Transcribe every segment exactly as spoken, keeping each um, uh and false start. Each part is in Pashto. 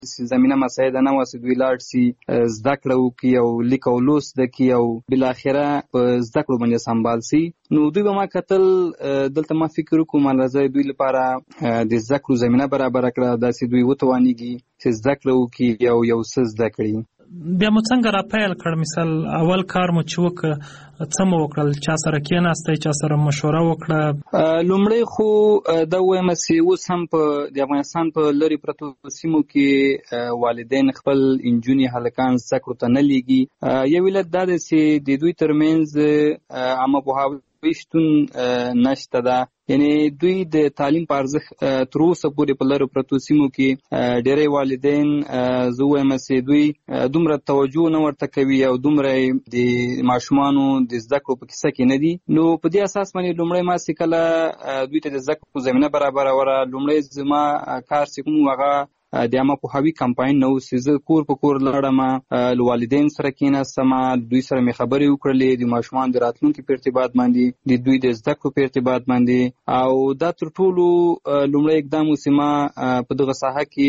زمینه مساعده نه وه چې دوی لاړ شي زده کړه وکړي او لیک او لوست زده کړي او بالاخره په زده کړو باندې سمبال شي. نو دوی به ما کتل دلته ما فکر وکړو ما لازم دوی لپاره د زده کړو زمینه برابره کړه داسې دوی وتوانېږي چې زده کړه وکړي او یو څه زده کړي. بیا مو څنګه را پیل کړ؟ مثال اول کار مو چې وکړ څه مو وکړل؟ چا سره کېناستئ؟ چا سره مشوره وکړه؟ لومړی خو دا ووایم چې اوس هم په د افغانستان په لرې پرتو سیمو کې والدین خپل نجونې هلکان زده کړو ته نه لیږي. یو علت دا دی چې د دوی ترمنځ عامه پوهاوی شتون نشته ده، یعنی دوی د تعلیم په ارزښت تر اوسه پورې په لرو پرتو سیمو کې ډېری والدین زه وایم چې دوی دومره توجه نه ورته کوي او دومره د ماشومانو د زده کړو په کیسه کې نه دي. نو په دې اساس باندې لومړی ما چې کله دوی ته د زده کړو زمینه برابروله، لومړی زما کار چې کوم هغه د عامه پوهاوي کمپاین نه و چې زه کور په کور لاړم، له والدین سره کېناستم، دوی سره مې خبرې وکړلې د ماشومانو د راتلونکي په ارتباط باندې، د دوی د زده کړو په ارتباط باندې. او دا تر ټولو لومړی اقدام و چې ما په دغه ساحه کې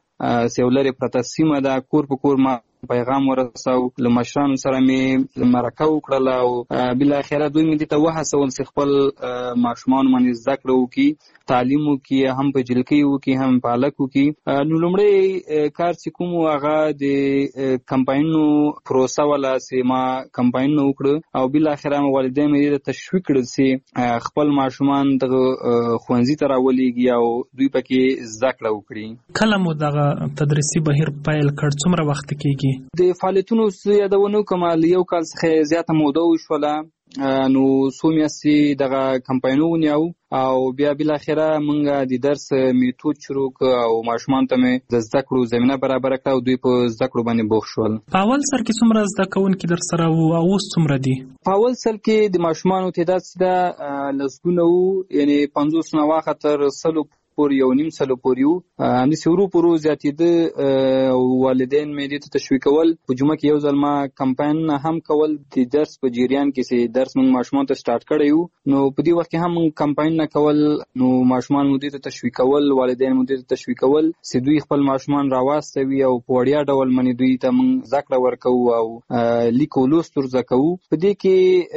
چې یو لرې پرته سیمه ده کور په کور ما پیغام ورساو، له مشرانو سره مې مرکه وکړله او بالاخره دوی مې دې ته وهڅول چې خپل ماشومان باندې زده کړه وکړي، تعلیم وکړي، هم په جلکۍ وکړي هم په هلک وکړي. نو لومړی کار چې کوم هغه د کمپاینونو پروسه وله چې ما کمپاینونه وکړه او بالاخره مې والدین مې دې ته تشویق کړل چې خپل ماشومان دغه ښوونځي ته راولېږي او دوی پکې زده کړه وکړي. کله مو دغه تدریسي بهیر پیل کړ؟ څومره وخت کېږي؟ د فعالیتونو یادونه وکړم له یو کال څخه زیاته موده وشوله. نو څو میاشتې دغه کمپاینونه ونیو او بیا بالاخره موږ د درس میتود شروع کړ او ماشومان ته مې د زده کړو زمینه برابره کړه او دوی په زده کړو باندې بوخت شول. په اول سر کې څومره زده کوونکي در سره وو او اوس څومره دي؟ په اول سر کې د ماشومانو تعداد چې ده لسګونه وو، یعنې پنځوس نه واخه تر سلو پورې یو نیم سلو پورې وو. همداسې ورو په ورو زیاتېده. والدین مې دې ته تشویقول. په جمعه کې یو ځل ما کمپاینونه هم کول د درس په جریان کې چې درس موږ ماشومانو ته سټارټ کړی وو. نو په دې وخت کې هم موږ کمپاینونه کول، نو ماشومان مو دې ته تشویقول، والدین مو دې ته تشویقول چې دوی خپل ماشومان راواستوي او په وړیا ډول باندې دوی ته موږ زده کړه ورکوو او لیک او لوست ور زده کوو. په دې کې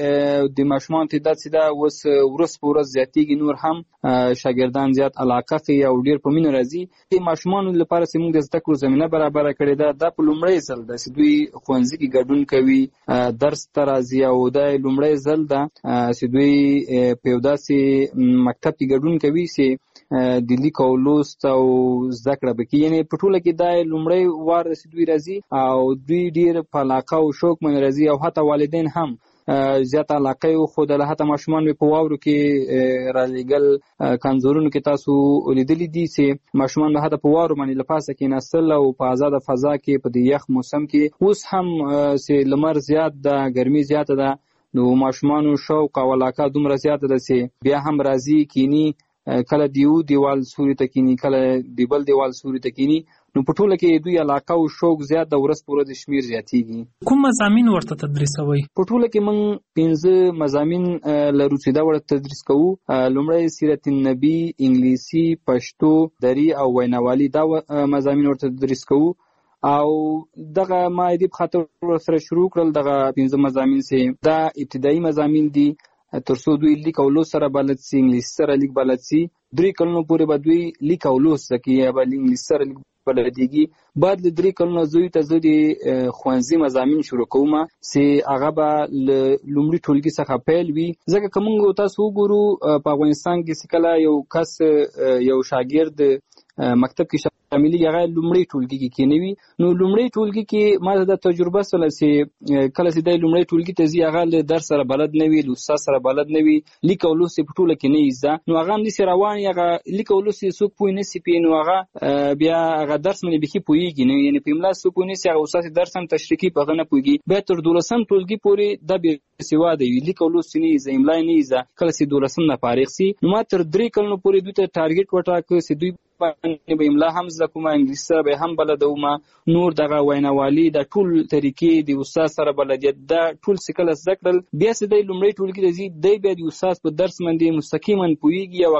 د ماشومانو تعداد چې ده اوس ورځ په ورځ زیاتېږي، نور هم شاګردان زیات علاقه کوي او ډېر په مینه راځي. د ماشومانو لپاره چې موږ د زده کړو زمینه برابره کړې ده، دا په لومړی ځل ده چې دوی ښوونځي کې ګډون کوي، درس ته راځي او دا لومړی ځل ده چې دوی په یو داسې مکتب کې ګډون کوي چې د لیک او لوست او زده کړه به کوي. یعنې په ټوله کې دا لومړی وار ده چې دوی راځي او دوی ډېر په علاقه او شوق باندې راځي او حتی والدین هم زیات علاقه یې وښودله. حتی ماشومان مې په واورو کې رالېږل، کنزورونو کې تاسو لیدلي دي چې ماشومان به حتی په واورو باندې له پاسه کېناستل او په ازاده فضا کې په دې یخ موسم کې. اوس هم چې لمر زیات ده، ګرمي زیاته ده، نو ماشومانو شوق او علاقه دومره زیاته ده چې بیا هم راځي کینی، کله د یو دیوال سوري ته کینی، کله د بل دیوال سوري ته کینی. نو په ټوله کې دوی علاقه او شوق زیات د ورځ په ورځ شمیر زیاتېږي. کوم مضامین ورته تدریسوئ؟ په ټوله کې موږ پنځه مضامین لرو چې دا ورته تدریس کوو. لومړی سیرت النبي، انګلیسي، پښتو، دري او ویناوالي، دا مضامین ورته تدریس کوو. او دغه ما دې په خاطر سره شروع کړل دغه پنځه مضامین چې دا ابتدایي مضامین دي تر څو دوی لیک او لوست سره بلد سي، انګلیسي سره لیک بلد سي. درې کلونو پورې به دوی لیک او لوست زده کوي یا به انګلیسي سره لیک بلدېږي. بعد له درې کلونو زوی ته زه د ښوونځي مضامین شروع کوم چې هغه به له لومړي ټولګي څخه پیل وي. ځکه که موږ تاسو وګورو په افغانستان کې چې کله یو کس یو شاګرد مکتب کې شاملي هغه لومړی ټولګي کې کېنوي، نو لومړی ټولګي کې ما د تجربه سره چې کله چې د لومړی ټولګي ته ځي هغه له درس سره بلد نه وي، له استاد سره بلد نه وي، لیک او لوست په ټوله کې نه یې زده، نو هغه همداسې روان هغه لیک او لوست څوک پوه نه سي پې، نو هغه بیا هغه درس باندې بیخي پوهېږي نه، یعنې په املا څوک پوه نه سي، هغه استاد درس هم تشریح کوي په هغه نه پوهېږي. بیا تر دولسم ټولګي پورې دا بېسواده وي، لیک او لوست نه یې زده، املا نه یې زده. کله چې دولسم نه فارغ سي نو ما تر درې کلونو پورې دوی ته ټارګېټ وټاکه چې دوی باندې به املا هم زده کوم، انګلیسي سره به هم بلدوم، نور دغه ویناوالي د ټول طریقې د استاد سره بلدیت دا ټول چې کله زده کړل، بیا چې دی لومړی ټولګي ته ځي دی بیا د استاد په درس باندې مستقیما پوهېږي او هغه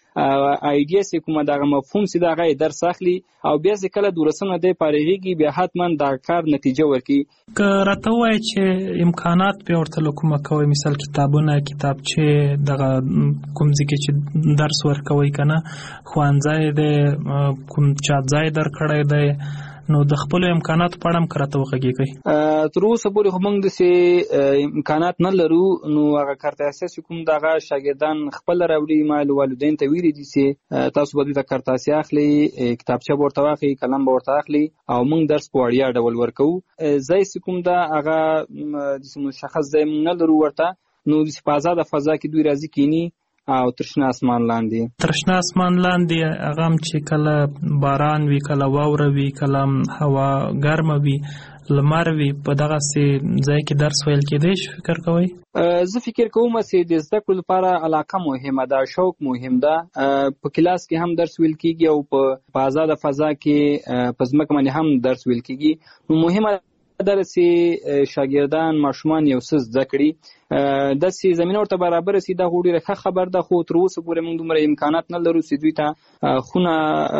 ایډیا سي کومه دغه مفهوم سي دغه درس اخلي او بیا چې کله دورسمه دی پارېږي بیا حتما دا کار نتیجه ورکړي. که راته وایي چې امکانات په ورته کومه کوي، مثال کتابونه، کتابچې، دغه کوم ځای کې چې درس ورکوي کنه، ښوونځی دی، کوم چاپ ځای درکړی دی، نو د خپل امکانات په اړه هم کراته وغږیږي. تر اوسه پورې خو موږ داسې امکانات نه لرو، نو هغه کارت اساسي کوم دغه شاګردان خپل راوړي، ما والدین ته ویلي دي چې تاسو به دلته کارت اساسي اخلي، کتابچه به ورته واخلي، قلم به ورته اخلي او موږ درس په وړیا ډول ورکوو. ځای چې کوم ده هغه داسې مشخص ځای موږ نه لرو ورته، نو داسې په ازاده فضا کې دوی راځي کینی او ترشنه اسمان لاندې ترشنه اسمان لاندې هغه هم چې کله باران وي، کله واوره وي، کله هوا ګرمه وي، لمر وي، په دغسې ځای کې درس ویل کېدی شي فکر کوئ؟ زه فکر کوم چې د زده کړو لپاره علاقه مهمه ده، شوق مهم ده. په کلاس کې هم درس ویل کېږي او په آزاده فضا کې په ځمکه باندې هم درس ویل کېږي. نو مهمه ده چې شاګردان ماشومان یو څه زده کړي، داسې زمینه ورته برابر سي. دا خو ډېره ښه خبر ده، خو تر اوسه پورې موږ دومره امکانات نه لرو چې دوی ته خونه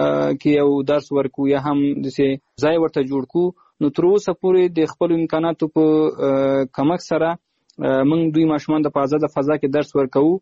کې یو درس ورکو یا هم داسې ځای ورته جوړ کړو. نو تر اوسه پورې د خپلو امکاناتو په کمک سره موږ دوی ماشومان د په آزاده فضا کې درس ورکوو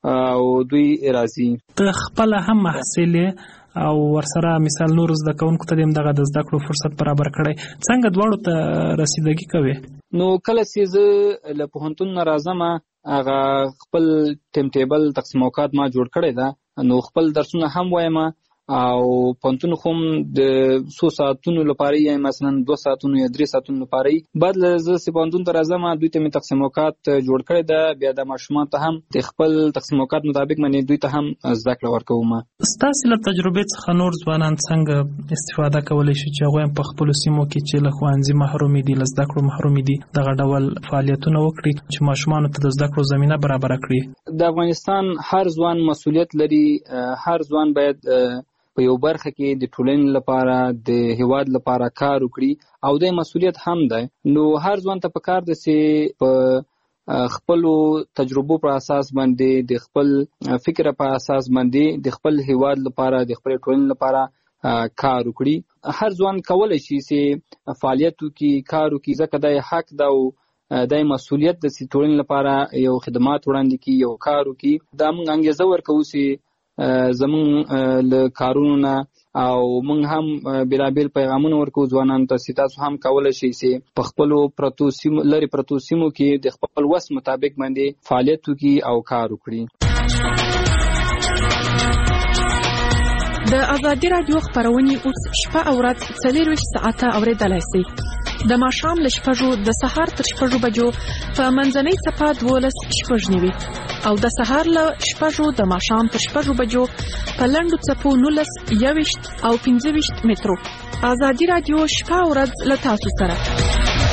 او دوی راځي. ته خپله هم محصل او ورسره مثال نور زده کوونکو ته هم دغه د زده کړو فرصت برابر کړی، څنګه دواړو ته رسیدګي کوي؟ نو کله چې زه له پوهنتون نه راځم هغه خپل ټیم ټیبل تقسیم اوقات ما جوړ کړی ده، نو خپل درسونه هم وایم او پوهنتون خو د څو ساعتونو لپاره یا مثلا دوه ساعتونو یا درې ساعتونو لپاره بعد له زه چې پوهنتون ته راځم دوی ته مې تقسیم اوقات جوړ کړی ده. بیا د ماشومان ته هم د خپل تقسیم اوقات مطابق باندې دوی ته هم زده کړه ورکوم. ستاسې له تجربې څخه نور ځوانان څنګه استفاده کولی شي چې هغوی هم په خپلو سیمو کې چې له ښوونځي محرومې دي، له زده کړو محرومې دي، دغه ډول فعالیتونه وکړي چې ماشومانو ته د زده کړو زمینه برابره کړي؟ د افغانستان هر ځوان مسؤلیت لري، هر ځوان باید په یو برخه کې د ټولنې لپاره د هیواد لپاره کار وکړي او د مسؤلیت هم ده. نو هر ځوان ته پکار ده چې په خپلو تجربو پر اساس باندې، د خپل فکر په اساس باندې د خپل هیواد لپاره، د خپل ټولنې لپاره کار وکړي. هر ځوان کولی شي چې فعالیت وکړي، کار وکړي، ځکه دا حق ده او دا مسؤلیت ده چې ټولنې لپاره یو خدمات وړاندې کړي، یو کار وکړي. دا موږ انګېزه ورکوو چې زمونږ له کارونو نه او موږ هم بېلابېل پیغامونه ورکوو ځوانانو ته چې تاسو هم کولی شئ چې په خپلو پرتو سیمو لرې پرتو سیمو کې د خپل وس مطابق باندې فعالیت وکړي او کار وکړي. د ازادي راډیو خپرونې اوس شپه او ورځ څلېرویشت ساعته اورېدلی سئ. د ماښام له شپږو د سهار تر شپږو بجو په منځنۍ څپه دولس شپږ نوي او د سهار له شپږو د ماښام تر شپږو بجو په لنډو څپو نولس، یوویشت او پنځه ویشت مترو. ازادي راډیو شپه او ورځ له تاسو سره.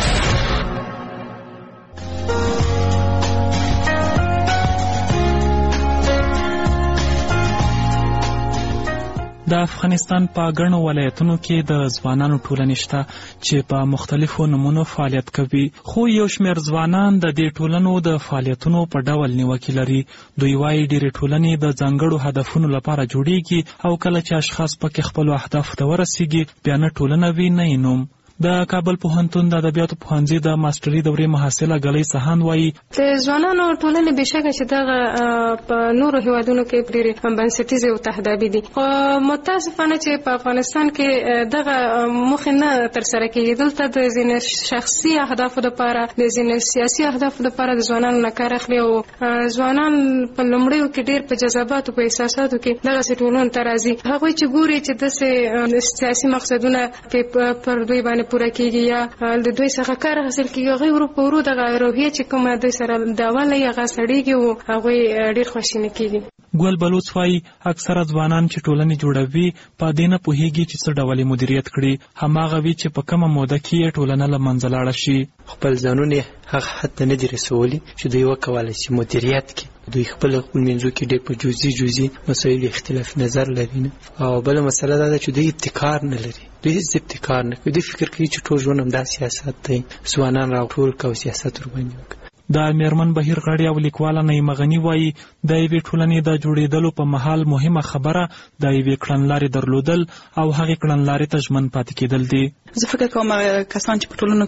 د افغانستان په ګڼو ولایتونو کې د ځوانانو ټولنې شته چې په مختلفو نمونو فعالیت کوي، خو یو شمېر ځوانان د دې ټولنو د فعالیتونو په ډول نیوکې لري. دوی وایي ډېرې ټولنې د ځانګړو هدفونو لپاره جوړیږي او کله چې اشخاص پکې خپلو اهدافو ته ورسیږي بیا نه ټولنه وي نه یې نوم. د کابل پوهنتون د ادبیاتو پوهنځي د ماستري دورې محصله ګلۍ سهان وایي د ځوانانو ټولنې بېشکه چې دغه په نورو هیوادونو کې ډېرې بنسټیزې او تهدابي دي، خو متاسفانه چې په افغانستان کې دغه موخې نه ترسره کېږي. دلته د ځینې شخصي اهدافو لپاره، د ځینې سیاسي اهدافو لپاره د ځوانانو نه کار اخلي او ځوانان په لومړیو کې ډېر په جذباتو، په احساساتو کې دغسې ټولنو ته راځي. هغوی چې ګوري چې داسې سیاسي مقصدونه پر دوی باندې پوره کېږي یا د دوی څخه کار حاصل کېږي، هغوی ورو په ورو دغه روحیه چې کومه دوی سره دعوه لري هغه سړېږي او هغوی ډېر خواشیني کېږي. ګل بلوڅ وایي اکثره ځوانان چې ټولنې جوړوي په دې نه پوهېږي چې څه ډول یې مدیریت کړي، هماغه وي چې په کومه موده کې یې ټولنه له منځه لاړه شي. خپل ځانونه هغه حد ته نه دي رسولي چې دوی وکولی شي مدیریت کړي. دوی خپل خپل منځو کې ډېر په جزئي جزئي مسایلو اختلاف نظر لري نه. او بله مسله دا ده چې دوی ابتکار نه لري، دوی هېڅ ابتکار نه کوي. دوی فکر کوي چې ټول ژوند همدا سیاست دی، ځوانان راټول کړه او سیاست ورباندې وکړه. د میرمن بهیر غړي او لیکواله نعیمه غني وایي د یوې ټولنې د جوړېدلو په مهال مهمه خبره د یوې کړنلارې درلودل او هغې کړنلارې ته ژمن پاتې کېدل دي. زه فکر کوم کسان چې په ټولنو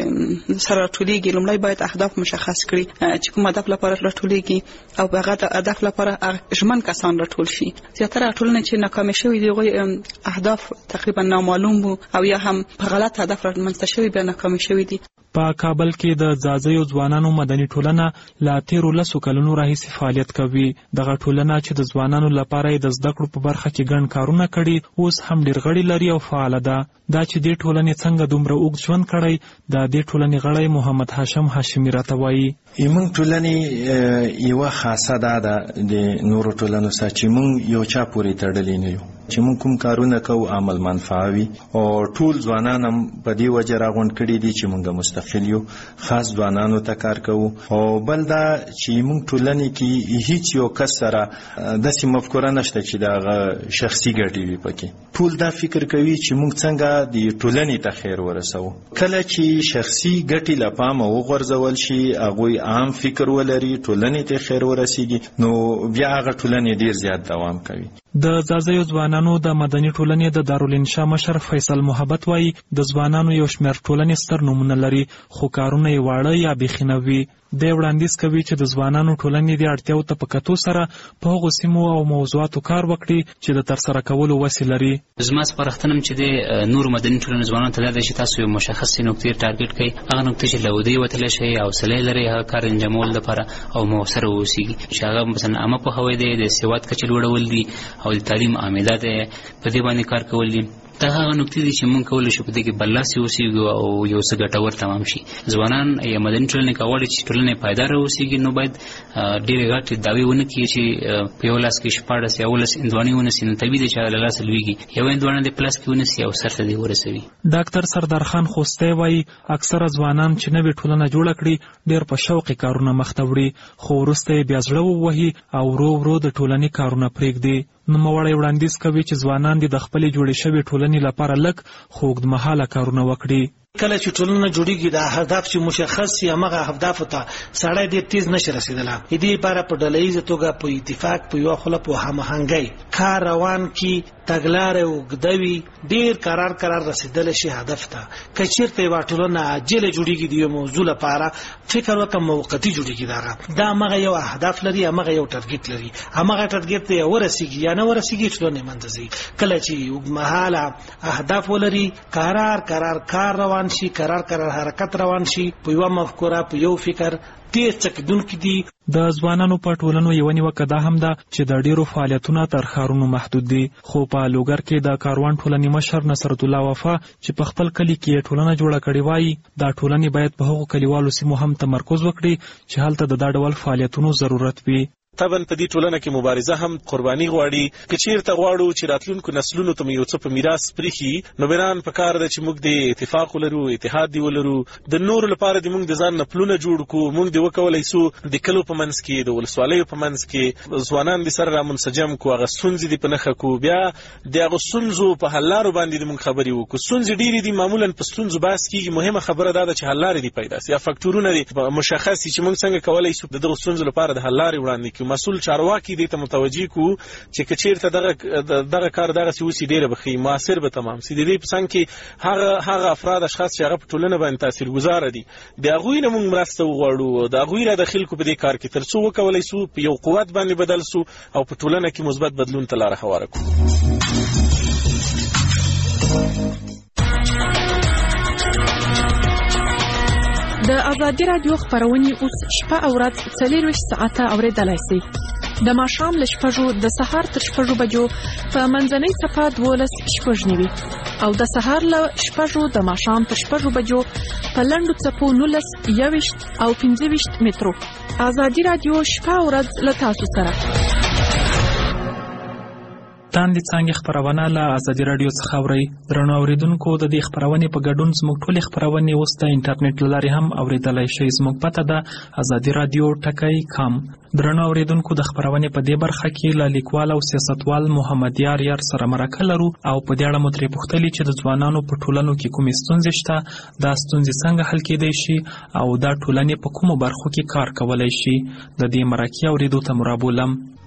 کې سره راټولېږي لومړی باید اهداف مشخص کړي چې کوم هدف لپاره راټولېږي او په هغه هدف لپاره ژمن کسان راټول شي. زیاتره ټولنې چې ناکامې شوي دي هغوی اهداف تقریبا نامعلوم وو او یا هم په غلط هدف رامنځته شوي بیا ناکامې شوي دي. په کابل کې د ځاځیو ځوانانو مدني ټولنه لا تیرو لسو کلونو راهیسې فعالیت کوي. دغه ټولنه چې د ځوانانو لپاره د زده کړو په برخه کې ګڼ کارونه کړي اوس هم ډېر غړي لري او فعاله ده. دا چې دې ټولنې څنګه دومره اوږد ژوند کړی د دې ټولنې غړی محمد هاشم هاشمي راته وایي. موږ ټولنې یوه خاصه دا ده د نورو ټولنو سره چې موږ یو چا پورې تړلي نه یو، چې موږ کوم کارونه کوو عمل منفعه وي او ټول ځوانان هم په دې وجه راغونډ کړي دي چې موږ مستقل یو، خاص ځوانانو ته کار کوو. او بل دا چې موږ ټولنې کې هیڅ یو کس سره داسې مفکوره نشته چې د شخصي ګټې وي پکې. ټول دا فکر کوي چې موږ څنګه د ټولنې ته خیر ورسوو. کله چې شخصي ګټې له پامه وغورځول شي، هغوی عام فکر ولري، ټولنې ته خیر ورسیږي، نو بیا هغه ټولنې ډیر زیات دوام کوي. د ځاځیو ځوانانو د مدني ټولنې د دارالانشا مشر فیصل محبت وایي د ځوانانو یو شمېر ټولنې ستر نومونه لري خو کارونه یې واړه یا بیخي نه وي. دی وړاندیز کوي چې د ځوانانو ټولنې د اړتیاو ته په کتو سره په هغو سیمو او موضوعاتو کار وکړي چې د ترسره کولو وسې لري. زما سپارښتنه چې د نورو مدني ټولنو ځوانانو ته دا ده چې تاسو یو مشخصې نقطې ټارګټ کړئ، هغه نقطې چې له ودې وتلی شئ، حوصله یې لرئ هغه کار انجامولو لپاره او مؤثره واوسیږي، چې هغه مثلا عامه پوهاوی دی، د سواد کچه لوړول دي او د تعلیم عامده دی، په دې باندې کار کول دي. دا هغه نقطې دي چې موږ کولی شو په دې کې برلاسي اوسېږو او یو څه ګټور تمام شي. ځوانان یا مدني ټولنې که غواړي چې ټولنه پایداره اوسېږي نو باید ډېرې غټې دعوې ونه کړي چې په یو لاس کې شپاړس یا اوولس هندواڼې ونیسي، نو طبیعي دی چې هغه له لاسه لوېږي. یوه هندواڼه دې په لاس کې ونیسي او سر ته دې ورسوي. ډاکټر سردار خان خوستی وایي اکثره ځوانان چې نوې ټولنه جوړه کړي ډېر په شوقې کارونه مخته وړي، خو وروسته یې بیا زړه ووهي او ورو ورو د ټولنې کارونه پرېږدي. نوموړی وړاندیز کوي چې ځوانان دې د خپلې جوړې شوې ټولنې لپاره لږ خو اوږدمهاله کارونه وکړي. کله چې ټولنه جوړیږي د هدف چې مشخص شي هغه اهداف ته سړی ډېر تیز نشي رسیدلی. دې لپاره په ډلهییزه توګه په اتفاق په یوه خوله په هماهنګۍ کار روان کړي، تګلارې اوږده وي، ډېر قرار قرار رسیدلی شي هدف ته. که چېرته یوه ټولنه عاجله جوړیږي د یو موضوع لپاره فکر وکړه موقتي جوړیږي، دغه دا همغه یو اهداف لري، همغه یو ټارګټ لري، همغه ټارګټ ته ورسیږي یا نه ورسیږي ټولنه منځ ځي. کله چې اوږدمهاله اهداف ولري، قرار قرار کار روان شي، قرار قرار حرکت روان شي، په یوه مفکوره په یو فکر تیز چکدونکي دي. د ځوانانو په ټولنو یوه نیوکه دا هم ده چې د ډېرو فعالیتونه تر ښارونو محدود دي. خو په لوګر کې د کاروان ټولنې مشر نصرت الله وفا چې په خپل کلي کې یې ټولنه جوړه کړې وایي دا ټولنې باید په هغو کلیوالو سیمو هم تمرکز وکړي چې هلته د دا ډول فعالیتونو ضرورت وي. طبعا په دې ټولنه کې مبارزه هم قرباني غواړي. که چیرته غواړو چې راتلونکو نسلونو ته یو څه په میراث پرېښي، نو بنان پکار ده چې موږ د اتفاق ولرو، اتحاد دی ولرو، د نورو لپاره د موږ د ځان نه پلونه جوړ کړو. موږ د وکولای سو د کلو په منځ کې، د ولسوالیو په منځ کې ځوانان د سره رامنسجم کړو، هغه ستونزې دې په نښه کړو، بیا د هغو ستونزو په حل لارو باندې د موږ خبرې وکړو. ستونزې ډېرې دي، معمولا په ستونزو بحث کېږي، مهمه خبره دا ده چې حل لارې دې پیدا سي، یا فکټورونه دې مشخص سي چې موږ څنګه کولی سو د دغو ستونزو لپاره د حل لارې وړاندې کړو. مسؤل چارواکي کې دې ته متوجي کو چې کچیرته دغه دغه کار دغه سوسی ډیره بخي موثر به تمام سي. د دې په څنګه کې هغه هغه افراد اشخاص چې هغه په ټولنه باندې تاثیرګذار دي، د هغوی نه موږ مرسته وغواړو، د هغوی را داخل کو په دې کار کې ترڅو وکولای سو په یو قوت باندې بدل سو او په ټولنه کې مثبت بدلون ته لار هواره کړو. د ازادي رادیو خبرونه اوس شپه او ورځ څلورویشت ساعته اوریدلای شئ. د ماښام له شپږو د سهار تر شپږو بجو په منځنۍ صفحه دولس شپږ نوي او د سهار له شپږو د ماښام تر شپږو بجو په لنډو څپو نولس یوویشت او پنځه ویشت مترو. ازادي رادیو شپه او ورځ له تاسو سره. تاندې څانګې خپرونه له ازادي راډیو څخه اورئ. درنو اورېدونکو، د دې خپرونې په ګډون زموږ ټولې خپرونې اوس د انټرنیټ له لارې هم اورېدلی شئ. زموږ پته ده ازادي راډیو ټکی کام. درنو اورېدونکو، د خپرونې په دې برخه کې له لیکوال او سیاستوال محمد یار یار سره مرکه لرو او په دې اړه مو ترې پوښتلي چې د ځوانانو په ټولنو کې کومې ستونزې شته، دا ستونزې څنګه حل کېدی شي او دا ټولنې په کومو برخو کې کار کولی شي. د دې مرکې اورېدو ته مو رابولم.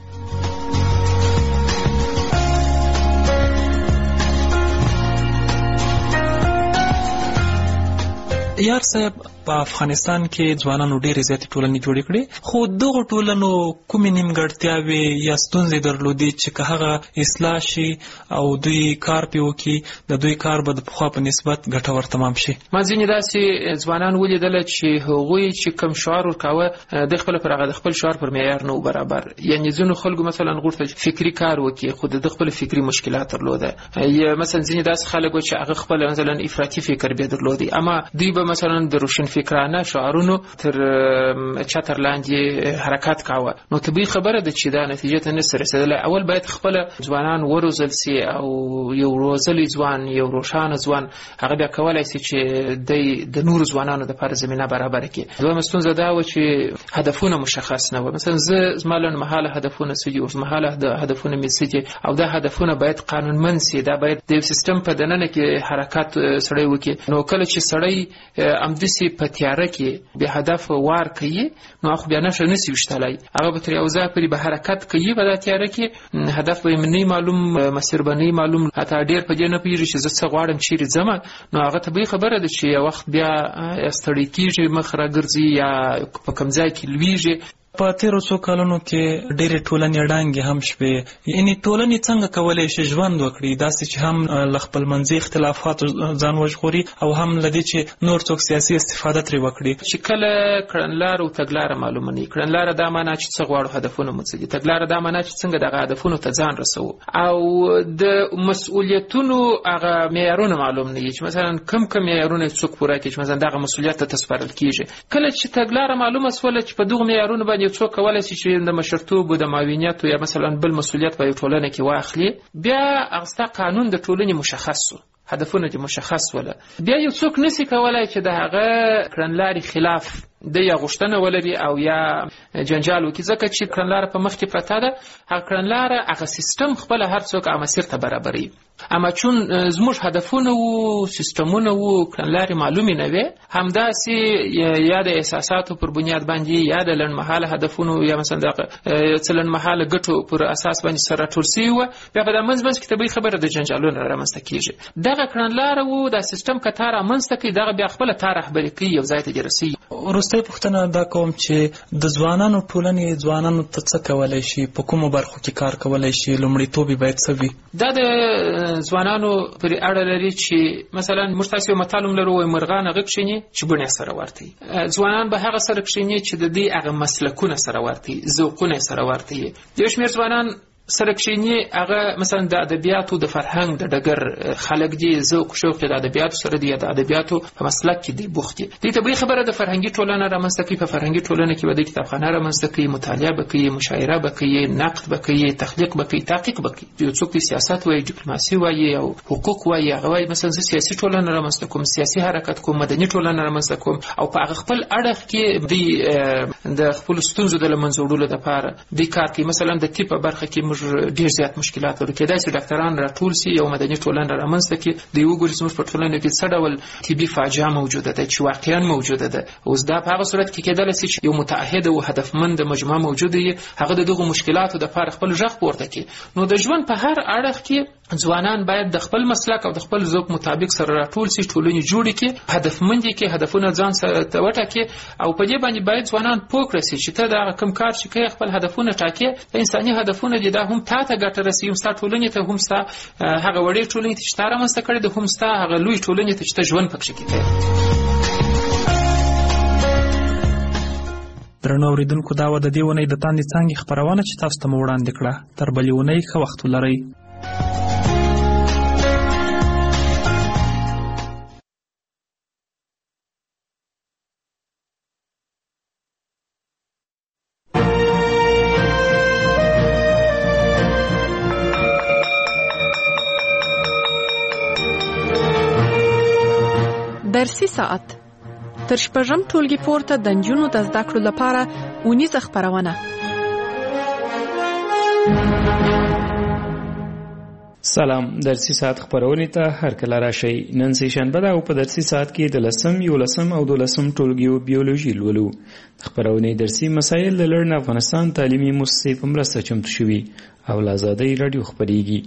یار صاحب، په افغانستان کې ځوانانو ډېرې زیاتې ټولنې جوړې کړې، خو دغو ټولنو کومې نیمګړتیاوې یا ستونزې درلودې چې که هغه اصلاح شي او دوی کار پرې وکړي، د دوی کار به د پخوا په نسبت ګټور تمام شي؟ ما ځینې داسې ځوانان ولیدله چې هغوی چې کوم شعار ورکاوه د خپل پر هغه د خپل شعار پر معیار نه و برابر. یعنې ځینو خلکو مثلا غوښتل فکري کار وکړي خو د خپل فکري مشکلات درلوده، یا مثلا ځینې داسې خلک و چې هغه خپل مثلا افراطي فکر به درلودي، اما دوی به مثلا د روشن فکرانه شعارونو تر چتر لاندې حرکت کاوه. نو طبیعي خبره ده چې دا نتیجه ته نشي رسیدلی. اول باید خپل ځوانان وروزل سي او یو روزلي ځوان، یو روښانه ځوان هغه بیا کولای شي چې د نور ځوانانو لپاره زمينه برابر کړي. دویمه ستونزه دا و چې هدفونه مشخص نه و. مثلا زه زما لنډمهاله هدفونه څه دي، اوږدمهاله هدفونه مې څه دي، او دا هدفونه باید قانونمند سي. دا باید د سیستم په دننه کې حرکت سړی وکړي. نو کله چې سړی امدسي په تیاره کې به هدف وار کوي، نو خو بیا نشه نسی وشتلای، هغه به تر یو ځای پورې به حرکت کوي، په دا تیاره کې هدف به نه معلوم، مسیر به نه معلوم، حتی ډیر په دې نه پیږي چې زه څه غواړم چیرې ځم. نو هغه طبیعي خبره ده چې یو وخت بیا ستړی کېږي، مخ راګرځي یا په کوم ځای کې لویږي. په تیرو څو کلونو کې ډېرې ټولنې ړنګې هم شوې. یعنې ټولنې څنګه کولی شي ژوند وکړي داسې چې هم له خپلمنځي اختلافاتو ځان وژغوري او هم له دې چې نور څوک سیاسي استفاده ترې وکړي؟ چې کله کړنلاره او تګلاره معلومه نه وي، کړنلاره دا معنا چې څه غواړو، هدفونه مو څه دي، تګلاره دا معنا چې څنګه دغه هدفونو ته ځان رسوو، او د مسؤلیتونو هغه معیارونه معلوم نه وي چې مثلا کم کم معیارونه څوک پوره کړي چې مثلا دغه مسؤلیت ته تسپارل کېږي. کله چې تګلاره معلومه سوله چې په دغو معیارونو باندې څوک کولای شي چې د مشرتوب او د معاونیت یا مثلا بل مسؤلیت په ټولنه کې واخلي، بیا هغه قانون د ټولنې مشخص شو، هدفونه دې مشخص وله، بیا یو څوک نسی کولای چې د هغه کړنلارې خلاف د یا غوښتنه ولري او یا جنجال وکړي، ځکه چې کړنلاره په مخ کې پرته ده. هغه کړنلاره هغه سیستم خپل هر څوک هغه مسیر ته برابري، اما چون زموږ هدفونه وو، سیستمونه وو، کړنلارې معلومې نه وي، همداسې یا د احساساتو پر بنیاد باندې یا د لنډمهاله هدفونو یا مثلا د څه لنډمهاله ګټو پر اساس باندې سره راټول سوي وه، بیا په دا منځ منځ کې طبیعي خبره د جنجالونه رامنځته کېږي. دغه کړنلاره وو، دا سیستم که تا رامنځته کړي، دغه بیا خپله تا رهبري کوي، یو ځای ته دې رسوي. وروستۍ پوښتنه دا کوم چې د ځوانانو ټولنې ځوانانو ته څه کولی شي، په کومو برخو کې کار کولی شي، لومړیتوب یې باید څه وي؟ دا د ځوانانو پرې اړه لري چې مثلا موږ تاسو یو متل لرو، وایي مرغان هغه کښیني چې بڼې سره ورته وي. ځوانان به هغه سره کښیني چې د دې هغه مسلکونه سره ورته وي، ذوقونه سره ورته وي. یو شمېر ځوانان سره کښیني هغه مثلا د ادبیاتو د فرهنګ د ډګر خلک دي، ذوق شوق د ادبیاتو سره دی، د ادبیاتو په مسلک کې دی بوخت دي. دې طبیعي خبره د فرهنګي ټولنه رامنځته کوي، په فرهنګي ټولنه کې به د کتابخانه رامنځته کوي، مطالعه به کوي، مشاعره به کوي، نقد به کوي، تخلیق به کوي، تحقیق به کوي. یو څوک سیاست وایي، ډیپلوماسي وایي او حقوق وایي، هغه وایي مثلا زه سیاسي ټولنه رامنځته کوم، سیاسي حرکت کوم، مدني ټولنه رامنځته کوم، او په هغه خپل اړخ کې دی د خپل ستونزو د لمنځه وړلو لپاره دی کار کوي. مثلا د طب په برخه کې موږ ډېر زیات مشکلات ورو کېدای شي ډاکټران راټول سي، یو مدني ټولنه رامنځته کړي، د یو ګوري زموږ په ټولنه کې څه ډول طبي فاجعه موجوده ده چې واقعا موجوده ده. اوس دا په هغه صورت کې کېدلی شي چې یو متعهد او هدفمند مجموعه موجوده وي، هغه د دغو مشکلاتو دپاره خپل غږ پورته کړي. نو د ژوند په هر اړخ کې ځوانان باید د خپل مسلک او د خپل ذوق مطابق سره راټول سي، ټولنې جوړې کړي، هدفمند کړي، هدفونه ځان سره وټاکي، او په دې باندې باید ځوانان پوه کړي چې ته دا کوم کار چې کوي خپل هدفونه ټاکي، انساني هدفونه دي، دا هم تا ته ګټه رسوي، هم ستا ټولنې ته، هم ستا هغه وړې ټولنې ته چې تا رامنځته کړې ده، هم ستا هغه لوی ټولنې ته چې ته ژوند پکښې کوې. درنو اورېدونکو، دا وه د دې اونۍ د تاندې څانګې خپرونه چې تاسو ته مو وړاندې کړه. تر بلې اونۍ ښه وخت ولرئ. درسي ساعت تر شپږم ټولګي پورته د نجونو د زده کړو لپاره اونیزه خپرونه. سلام، درسي ساعت خپرونې ته هر کله راشئ. نن سه شنبه ده او په درسي ساعت کې د لسم، یولسم او دولسم ټولګیو بیولوژي لولو. خپرونې درسي مسایل د لړن افغانستان تعلیمي مؤسسې په مرسته چمتو شوي او له آزادۍ راډیو خپرېږي.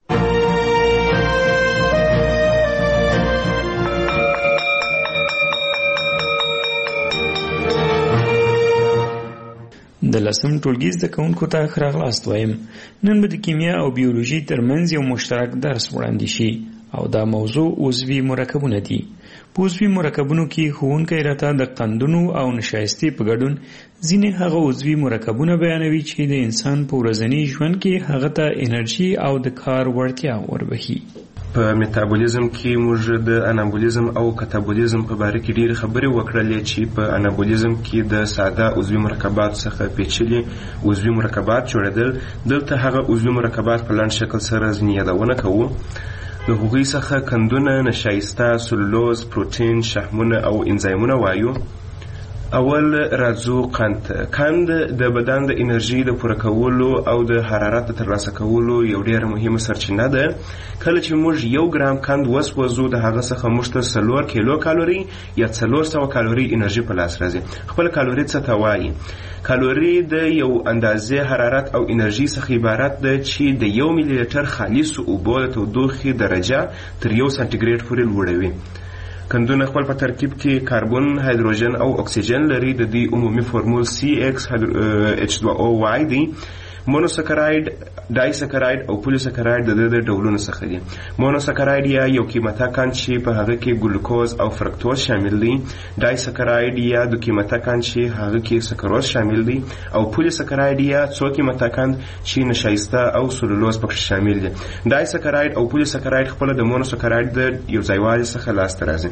د لسم ټولګي زده کوونکو ته ښه راغلاست وایم. نن به د کیمیا او بیولوژي ترمنځ یو مشترک درس وړاندې شي او دا موضوع عضوي مرکبونه دي. په عضوي مرکبونو کې ښوونکی راته د قندونو او نشایستې په ګډون ځینې هغه عضوي مرکبونه بیانوي چې د انسان په ورځني ژوند کې هغه ته انرژي او د کار وړتیا وربخي. په میتابولیزم کې موږ د انابولیزم او کتابولیزم په باره کې ډېرې خبرې وکړلې چې په انابولیزم کې د ساده عضوي مرکباتو څخه پیچلي عضوي مرکبات جوړېدل. دلته هغه عضوي مرکبات په لنډ شکل سره ځینې یادونه کوو. د هغوی څخه قندونه، نشایسته، سلولوز، پروتین، شحمونه او انزایمونه وایو. اول راځو قند. قند د بدن د انرژي د پوره کولو او د حرارت د ترلاسه کولو یو ډېره مهمه سرچینه ده. کله چې موږ یو ګرام قند وسوځو د هغه څخه موږ ته څلور کیلو کالوري یا څلور سوه کالوري انرژي په لاس راځي. خپله کالوري څه ته وایي؟ کالوري د یو اندازې حرارت او انرژي څخه عبارت ده چې د یو ملي لیټر خالصو اوبو د تودوخې درجه تر یو سانتیګریډ پورې لوړوي. قندونه خپل په ترکیب کې کاربن، هایدروجن او اکسیجن لري. د دې عمومي فورمول سی ایکس ایچ تو او واي دی. مونوسکراید، ډای سکراید او پولی سکراید د د ډولونو څخه دي. مونوسکراید یا یو قیمته قند چې په هغه کې ګلوکوز او فرکتوز شامل دي. ډای سکراید یا دو قیمته قند چې هغه کې سکروز شامل دي. او پولی سکراید یا څو قیمته قند چې نشایسته او سلولوز پکې شامل دي. ډای سکراید او پولی سکراید خپل د مونوسکراید د یو ځایوالي څخه لاسته راځي.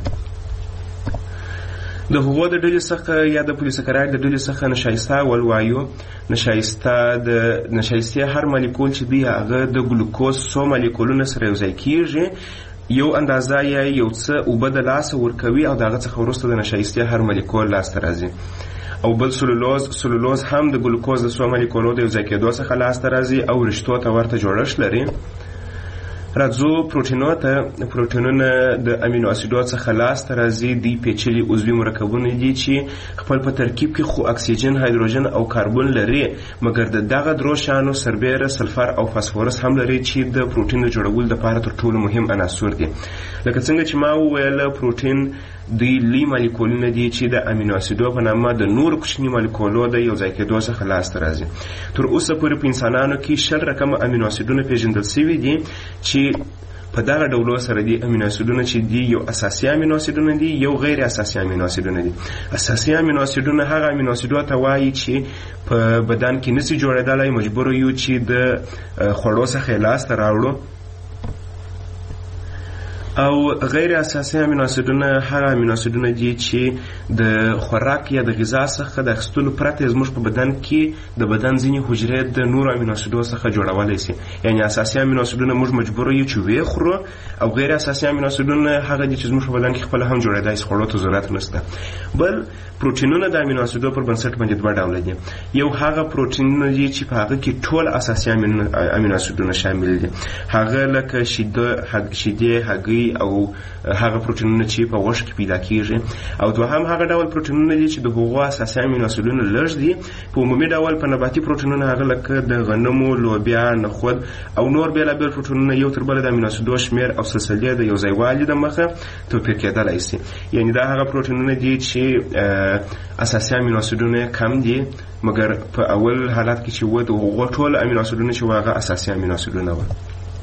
د هغو د ډلې څخه یا د پولیساکراید د ډلې څخه نشایسته ولوایو. نشایسته د نشایستې هر مالیکول چې دی هغه د ګلوکوز څو مالیکولونه سره یو ځای کیږي. یو اندازه یا یو څه اوبه د لاسه ورکوي او د هغه څخه وروسته د نشایستې هر مالیکول لاسته راځي. او بل سلولوز سلولوز هم د ګلوکوز د څو مالیکولو د یو ځای کېدو څخه لاسته راځي او رشتو ته ورته جوړښت لري. راځو پروټینونو ته. پروټینونه د امینو اسیدو څخه لاسته راځي. دی پیچلي عضوي مرکبونه دي چې خپل په ترکیب کې خو اکسیجن، هایدروجن او کاربن لري، مګر د دغه درو شانو سربیره، سلفر او فاسفورس هم لري چې د پروټین د جوړولو لپاره تر ټولو مهم عناصر دي. لکه څنګه چې ما وویل، پروټین دوی لوی مالیکولونه دي چې د امینو اسیدو په نامه د نورو کوچني مالیکولو د یو ځای کېدو څخه لاسته راځي. تر اوسه پورې په انسانانو کې شل رقمه امینو اسیدونه پیژندل شوي دي چې په دغه ډولو سره دي. امینو اسیدونه چې دي یو اساسي امینو اسیدونه دي، یو غیر اساسي امینو اسیدونه دي. اساسي امینو اسیدونه هغه امینو اسیدو ته وایي چې په بدن کې نشي جوړېدلی، مجبور یو چې د خوړو څخه لاسته راوړو. او غیر اساسي امینو اسیدونه هغه امینو اسیدونه دي چې د خوراک یا د غذا څخه د اخیستلو پرته زموږ په بدن کې د بدن ځینې حجرې د نورو امینو اسیدو څخه جوړولی شي. یعنې اساسي امینو اسیدونه موږ مجبور یو چې ویې خورو، او غیر اساسي امینو اسیدونه هغه دي چې زموږ په بدن کې خپله هم جوړېدای شي، خوړو ته ضرورت نشته. بل پروټینونه د امینو اسیدو پر بنسټ باندې دوه ډوله دي. یو هغه پروټینونه دي چې په هغه کې ټول اساسي امینو اسیدونه شامل دي، هغه لکه شیدې، هګۍ او هغه پروټینونه چې په غوښه کې پیدا کیږي. او دوهم هغه ډول پروټینونه دي چې د هغو اساسي امینو اسیدونه لږ دي. په عمومي ډول په نباتي پروټینونه هغه لکه د غنمو، لوبیا، نخود او نور بېلابېل پروټینونه یو تر بله د امینو اسیدو شمېر او سلسلې د یو ځایوالي د مخه توپیر کېدلی شي. یعنې دا هغه پروټینونه دي چې اساسي امینو اسیدونه کم دي، مګر په اول حالت کې چې و د هغو ټول امینو اسیدونه چې و هغه اساسي امینو اسیدونه وه.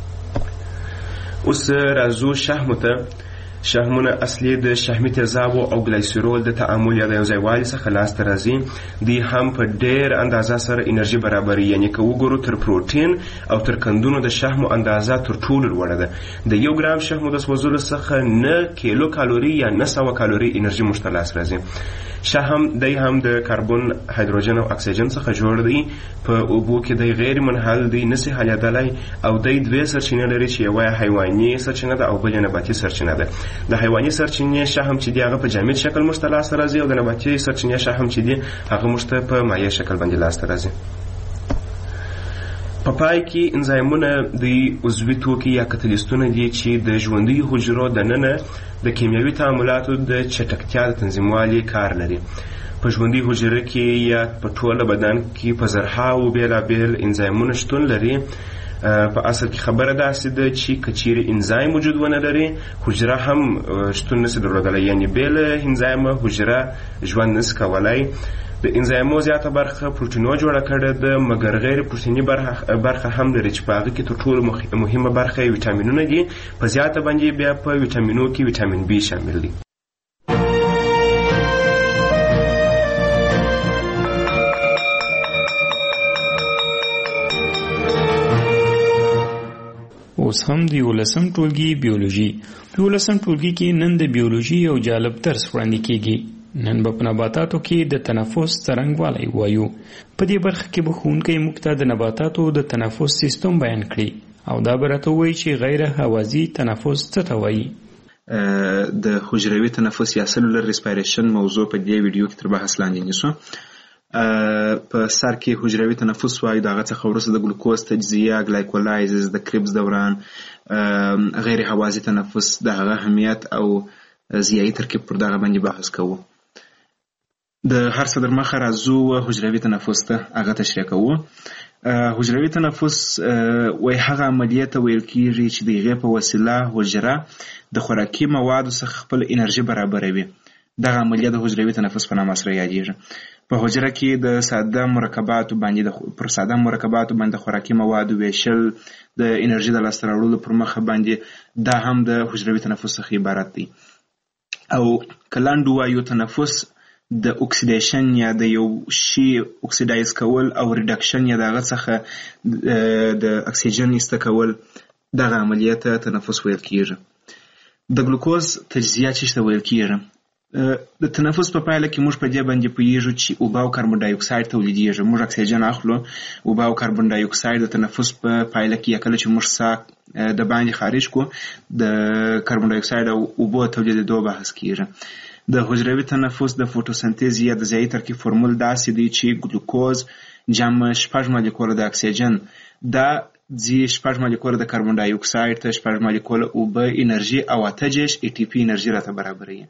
اوس راځو شحمو ته. شحمونه اصلي د شحمي تیزابو او ګلایسرول د تعامل یا د یو ځایوالي څخه لاسته راځي. دوی هم په ډېر اندازه سره انرژي برابروي. یعنې که وګورو تر پروټین او تر قندونو د شحمو اندازه تر ټولو لوړه ده. د یو ګرام شحمو د سوځولو څخه نه کیلو کالوري یا نه سوه کالوري انرژي موږ ته لاس راځي. شحم دی هم د کاربن هایدروجن او اکسیجن څخه جوړ دی. په اوبو کې دی غیر منحل دی، نسی حلیدلی او دی دوه سرچینې لري چې یوه حیواني سرچینه ده او بل نباتي سرچینه ده. د حیواني سرچینې شحم چې دی هغه په جامد شکل موږ ته لاسته راځي او د نباتي سرچینې شحم چې دی هغه موږ ته په مایع شکل باندې لاسته راځي. په پای کې انزایمونه د عضوي توکي یا کتلیستونه دي چې د ژوندیو حجرو دننه د کیمیاوي تعاملاتو د چټکتیا د تنظیموالي کار لري. په ژوندي حجره کې یا په ټوله بدن کې په زرهاو بېلابېل انزایمونه شتون لري. په اصل کې خبره داسې ده چې که چیرې انزایم وجود ونه لري حجره هم شتون نشي درلودلی، یعنې بې له انزایمه حجره ژوند نشي کولی. د انزایمو زیاته برخه پروتینو جوړه کړې ده، مګر غیر پروتیني برخه هم لري چې په هغه کې تر ټولو مهمه برخه یې ویټامینونه دي. په زیاته باندې بیا په ویټامینو کې ویټامین بي شامل دی. اوس هم د یولسم ټولګي بیولوژي. په یولسم ټولګي کې نن د بیولوژي یو جالب درس وړاندې کیږي. نن به په نباتاتو کې د تنفس څرنګوالی وایو. په دې برخه کې به ښوونکی موږ ته د نباتاتو د تنفس سیستم بیان کړي او دا به راته ووایي چې غیر هوازي تنفس څه ته وایي. د حجروي تنفس یا سلولر ریسپایریشن موضوع په دې ویډیو کې تر بحث لاندې نیسو. په سر کې حجروي تنفس وایي، د هغه څخه وروسته د ګلوکوز تجزیه، ګلایکولایزز، د کریبس دوران، غیر هوازي تنفس، د هغه اهمیت او ضیایي ترکیب پر دغه باندې بحث کوو. د هر څه در مخه راځو حجروي تنفس ته هغه تشریح کوو. حجروي تنفس وایي هغه عملیه ته ویل کیږي چې د هغې په وسیله حجره د خوراکي موادو څخه خپل انرژي برابروي. دغه عملیه د حجروي تنفس په نامه سره یادیږي. په حجره کې د ساده مرکباتو باندې پر ساده مرکباتو باندې خوراکي موادو ویشل د انرژي د لاسته راوړلو پر مخه باندې دا هم د حجروي تنفس څخه عبارت دی. او کلاندو وایو تنفس د اکسیډیشن یا د یو شی اکسیډایز کول او ریډکشن یا دغه څخه د اکسیجن ایسته کول، دغه عملیه ته تنفس ویل کیږي. د ګلوکوز تجزیه چې ته ویل کیږي. د تنفس په پایله کې موږ په دې باندې پوهیږو چې اوبه او کاربن ډای اکساید تولیدیږي. موږ اکسیجن اخلو، اوبه او کاربن ډای اکساید د تنفس په پایله کې کله چې موږ ساه د باندې خارج کو د کاربن ډای اکساید او اوبو تولیدېدو بحث کیږي. د حجروي تنفس د فوټوسنتیز یا د ضیایي ترکیب فرمول داسې دی چې ګلوکوز جمع شپږ مالیکوله د اکسیجن، دا ځي شپږ مالیکوله د کاربن ډای اکساید ته، شپږ مالیکوله اوبه انرژي او اته جش ای ټي پي انرژي راته برابروي.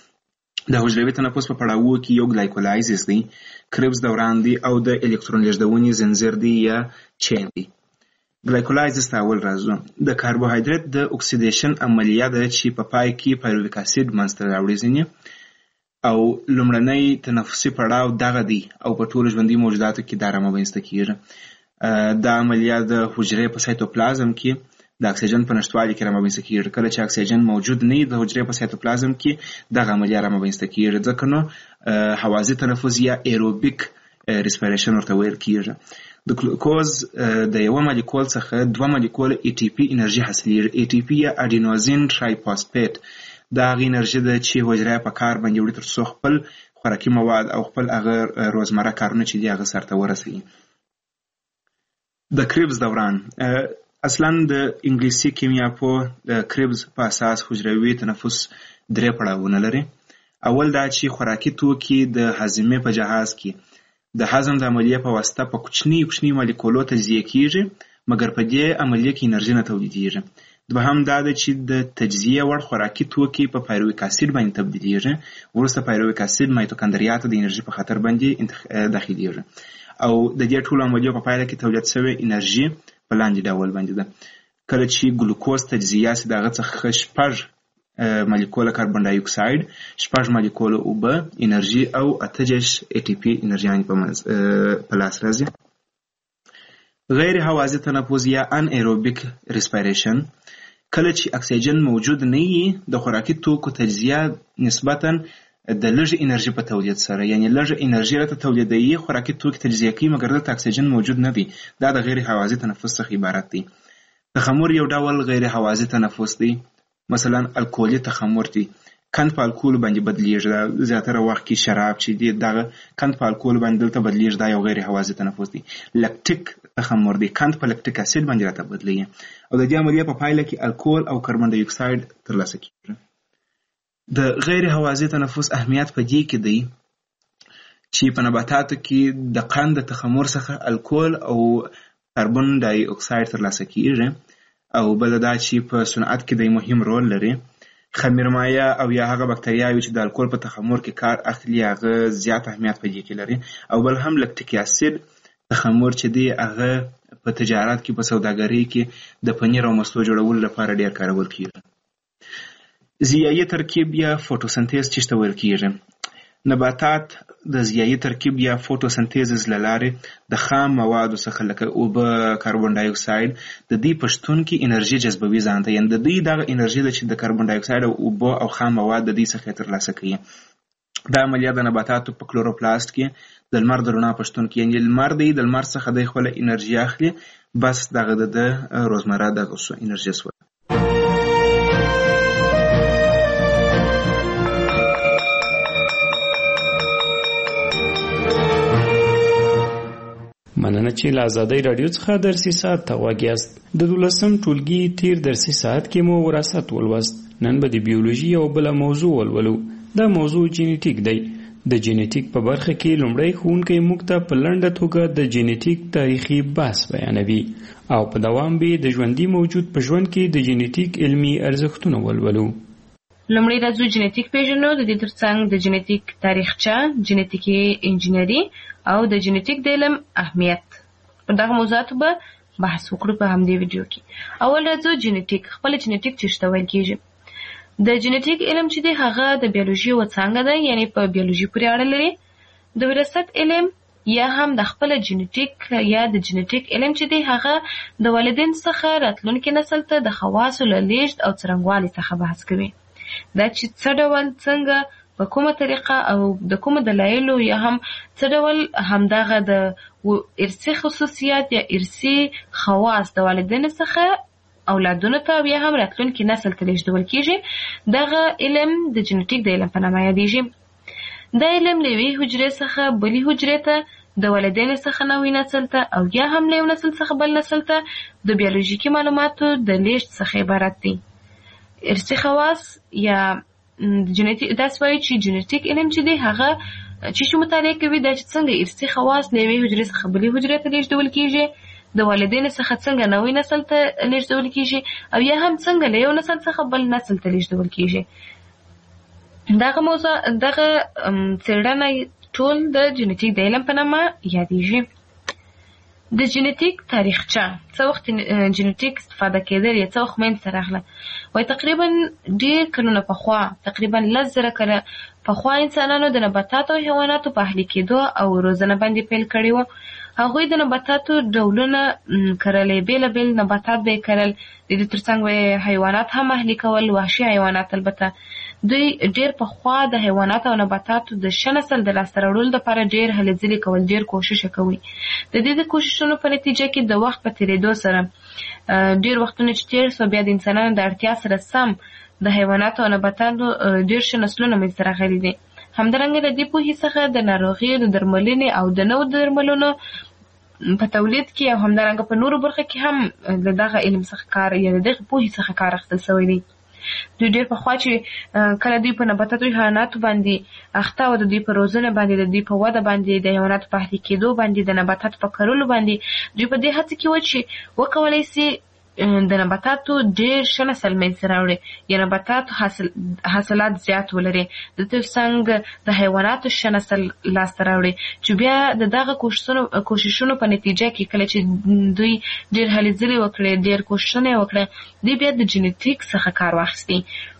د حجروي تنفس په پړاوو کې یو ګلایکولایزز دی، کریبس دوران دی او د الکترون لیږدونې زنځیر دی یا چین دی. ګلایکولایزز ته اول راځو. د کاربوهایډریټ د اکسیډیشن عملیه ده چې په پای کې پایرویک اسید منځته راوړي ځینې او لومړنی تنفسي پړاو دغه دی او په ټولو ژوندي موجوداتو کې دا رامنځته کیږي. دا عملیه د حجرې په سایتوپلازم کې د اکسیجن په نشتوالي کې رامنځته کیږي. کله چې اکسیجن موجود نه وي د حجرې په سایتوپلازم کې دغه عملیه رامنځته کیږي. ځکه نو هوازي تنفس یا ایروبیک ریسپیریشن ورته ویل کیږي. د ګلوکوز د یو مالیکول څخه دوه مالیکول ای ټي پي انرژي حاصلېږي. ای ټي پي یا اډینوزین ټرایفاسفیټ دا هغه انرژي ده چې حجره په کار باندې وړي تر څو خپل خوراکي مواد او خپل هغه روزمره کارونه چې دي هغه سرته ورسوي. د کریبس دوران اصلا د انګلیسي کیمیا په د کریبس په اساس حجروي تنفس درې پړاوونه لري. اول دا چې خوراکي توکي د هضمې په جهاز کې د هضم د عملیې په واسطه په کوچني کوچني مالیکولو تجزیه کیږي، مګر په دې عملیې کې انرژي نه تولیدیږي. دوهم دا ده چې د تجزیه وړ خوراکي توکي په پایرویک اسید باندې تبدیلیږي. وروسته پایرویک اسید مایتوکاندریا ته د انرژي په خاطر باندې داخليږي او د دې ټولو عملیو په پایله کې تولید شوی انرژي په لاندې ډول باندې ده. کله چې ګلوکوز تجزیه سي دغه څخه شپږ مالیکوله کاربن ډای اکساید، شپږ مالیکوله اوبه انرژي او اته جش ای ټي پي انرژي په لاس راځي. غیر هوازي تنفس یا ان ایروبیک ریسپیریشن، کله چې اکسیجن موجود نه وي د خوراکي توکو تجزیه نسبتاً د لږ انرژي په تولید سره، یعنی لږ انرژي راته تولیدوي، خوراکي توکي تجزیه کوي مګر دلته اکسیجن موجود نه وي. دا د غیر هوازي تنفس څخه عبارت دی. تخمر یو ډول غیر هوازي تنفس دی. مثلا الکولي تخمر دی. کند په الکول باندې بدلیږي. دا زیاتره وخت کې شراب چې دی دغه کند په الکول باندې دلته بدلیږي، دا یو غیر هوازی تنفس دی. لکټیک تخمر دی، کند په لکټیک اسید باندې راته بدلیږي او د دې عملیه په پایله کې الکول او کاربن ډای اکساید ترلاسه کیږي. د غیر هوازی تنفس اهمیت په دې کې دی چې په نباتاتو کې د قند د تخمر څخه الکول او کاربن ډای اکساید ترلاسه کیږي او بل دا چې په صنعت کې د مهم رول لري. خمیرمایه او یا هغه بکتریاوي چې د الکول په تخمر کې کار اخلي هغه زیات اهمیت په دې کې لري. او بل هم لکټیک اسید تخمر چې دی هغه په تجارت کې په سوداګرۍ کې د پنیر او مستو جوړولو لپاره ډیر کارول کیږي. ضیایي ترکیب یا فوټوسنتیز چې ته ویل کیږي، نباتات د ضیایي ترکیب یا فوټوسنتیز له لارې د خام موادو څخه لکه اوبه، کاربن ډای اکساید د دې په شتون کې انرژي جذبوي ځان ته، یعنې د دوی دغه انرژي ده چې د کاربن ډای اکساید او اوبه او خام مواد د دې څخه ترلاسه کوي. دا عملیه د نباتاتو په کلوروپلاست کې د لمر د رڼا په شتون کې، یعنې لمر دی د لمر څخه د خپله انرژي اخلي، بس دغه د روزمره دغه انرژي سوه. مننه چې له ازادۍ راډیو څخه درسي ساعت ته غوږ یاست. د دولسم ټولګي تیر درسي ساعت کې مو وراثت ولوست. نن به د بیولوژي یو بله موضوع ولولو. دا موضوع جینیټیک دی. د جینیټیک په برخه کې لومړی ښوونکی موږ ته په لنډه توګه د جینیټیک تاریخي بحث بیانوي او په دوام به د ژوندي موجود په ژوند کې د جینیټیک علمي ارزښتونه ولولو. لومړی راځو جینیټیک پیژنو، د دې ترڅنګ د جینیټیک تاریخچه، جینیټیکي انجینري او د جینیټیک د علم اهمیت. په دغه موضوعاتو به بحث وکړو په همدې ویډیو کې. اول راځو جینیټیک. خپل جینیټیک څه ته ویل کیږي؟ د جینیټیک علم چې دی هغه د بیولوژي یوه څانګه ده، یعنې په بیولوژي پورې اړه لري. د وراثت علم یا هم د خپل جینیټیک یا د جینیټیک علم چې دی هغه د والدین څخه راتلونکي نسل ته د خواصو له لیږد او څرنګوالي څخه بحث کوي. دا چې څه ډول، څنګه، په کومه طریقه او د کومو دلایلو یا هم څه ډول همدغه د ارثي خصوصیات یا ارثي خواص د والدینو څخه اولادونو ته او یا هم راتلونکي نسل ته لیږدول کیږي. دغه علم د جینیټیک د علم په نامه یادیږي. دا علم له یوې حجرې څخه بلې حجرې ته، د والدینو څخه نوي نسل ته او یا هم له یو نسل څخه بل نسل ته د بیولوژیکي معلوماتو د لیږد څخه عبارت دی. ارثي خواص یا جینیټیک، داسې وایي چې جینیټیک علم چې دی هغه چې چې مطالعه کوي دا چې څنګه ارثي خواص له یوې حجرې څخه بلې حجرې ته لیږدول کیږي، د والدینو څخه څنګه نوی نسل ته لیږدول کیږي او یا هم څنګه له یو نسل څخه بل نسل ته لیږدول کیږي. دغه موضوع دغه څېړنه ټول د جینیټیک د علم په نامه یادیږي. د جینیټیک تاریخچه، څه وخت جینیټیک استفاده کېدل یا څه وخت منځته راغله؟ وایي تقریبا ډېر کلونه پخوا، تقریبا لس زره کاله پخوا انسانانو د نباتاتو او حیواناتو په اهلي کېدو او روزنه باندې پیل کړی و. هغوی د نباتاتو ډولونه کرلې، بېلابېل نباتات به یې کرل، د دې ترڅنګ به یې حیوانات هم اهلي کول، وحشي حیوانات. البته دوی ډېر پخوا د حیواناتو او نباتاتو د ښه نسل د لاسته راوړلو لپاره ډېر هلې ځلې کول، ډېر کوشش کوي. د دې د کوششونو په نتیجه کې د وخت په تېرېدو سره ډېر وختونه چې تېر سو، بیا د انسانانو د اړتیا سره سم د حیواناتو او نباتاتو ډېر ښه نسلونه منځته راغلي دي. همدارنګه له دې پوهې څخه د ناروغیو د درملنې او د نوو درملونو په تولید کې او همدارنګه په نورو برخه کې هم له دغه علم څخه کار یا د دغه پوهې څخه کار اخیستل سوی دی. دوی ډېر پخوا چې کله دوی په نباتاتو او حیواناتو باندې اخته او د دوی په روزنه باندې، د دوی په وده باندې، د حیواناتو په اهلي کېدو باندې، د نباتاتو په کرلو باندې، دوی په دې هڅه کې وه چې وکولی سي د نباتاتو ډېر ښه نسل منځته راوړي یا نباتاتو حاصل حاصلات زیات ولري، د ترڅنګ د حیواناتو ښه نسل لاسته راوړي، چې بیا د دغه کوششونو کوششونو په نتیجه کې کله چې دوی ډېر هلې ځلې وکړې، ډېر کوششونه یې وکړه، دوی بیا د جینیټیک څخه کار واخیستی.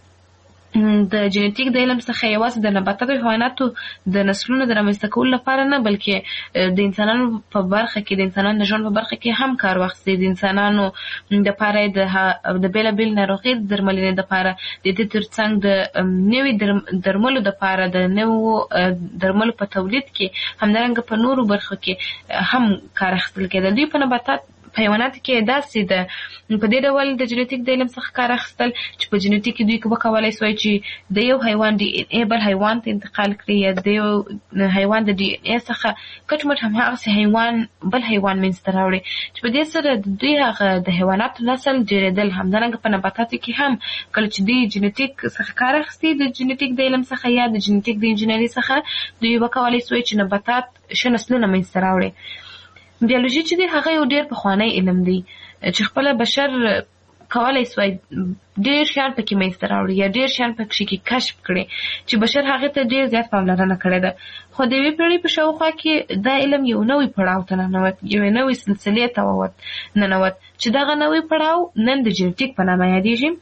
د جینیټیک د علم څخه یوازې د نباتاتو او حیواناتو د نسلونو د رامنځته کولو لپاره نه، بلکې د انسانانو په برخه کې، د انسانانو د ژوند په برخه کې هم کار واخیستی. د انسانانو دپاره یې د بېلابېل ناروغۍ د درملنې دپاره، د دې ترڅنګ د نوي درملو دپاره، د نوو درملو په تولید کې، همدارنګه په نورو برخو کې هم کار اخیستل کېده. دوی په نباتات حیواناتو کې داسې ده په دې ډول د جنیټیک د علم څخه کار اخیستل چې په جنیټیک کې دوی وکولای سوی چې د یو حیوان ډي ان اے بل حیوان ته انتقال کړي یا د یو حیوان د ډي ان اے څخه کټ مټ هماغسې حیوان بل حیوان منځته راوړي چې په دې سره د دوی هغه د حیواناتو نسل ډېرېدل. همدارنګه په نباتاتو کې هم کله چې دوی جنیټیک څخه کار اخیستي د جنیټیک د علم څخه یا د جنیټیک د انجینري څخه دوی وکولای سوی چې نباتات ښه نسلونه منځته راوړي. بیولوژي چې دی هغه یو ډېر پخوانی علم دی چې خپله بشر کولای سوی ډېر شیان پکې منځته راوړي یا ډېر شیان پکې کې کشف کړي چې بشر هغې ته ډېر زیات پاملرنه کړې ده. خو د یوې پیړۍ په شاوخوا کې دا علم یو نوی پړاو ته ننوت، یوې نوې سلسلې ته ووت ننوت چې دغه نوی پړاو نن د جنیټیک په نامه یادېږي.